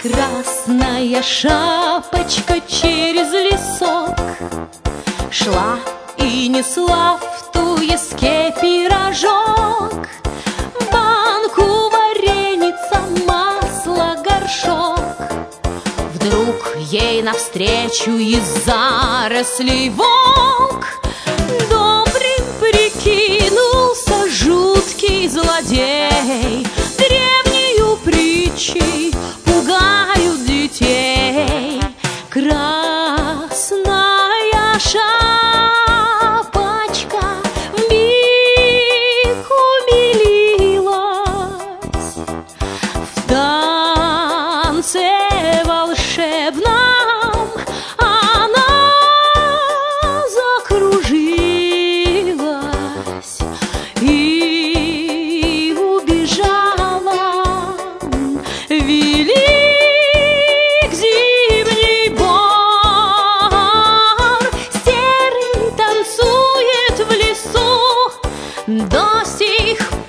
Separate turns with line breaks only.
Красная шапочка через лесок шла и несла в туеске пирожок, банку вареница, масло, горшок. Вдруг ей навстречу из зарослей волк добрым прикинулся жуткий злодей. Древнею притчей пугают детей. Красная шапочка вмиг умилилась в танце волшебном. Она закружилась и убежала. Велик зимний бор, серый танцует в лесу до сих пор.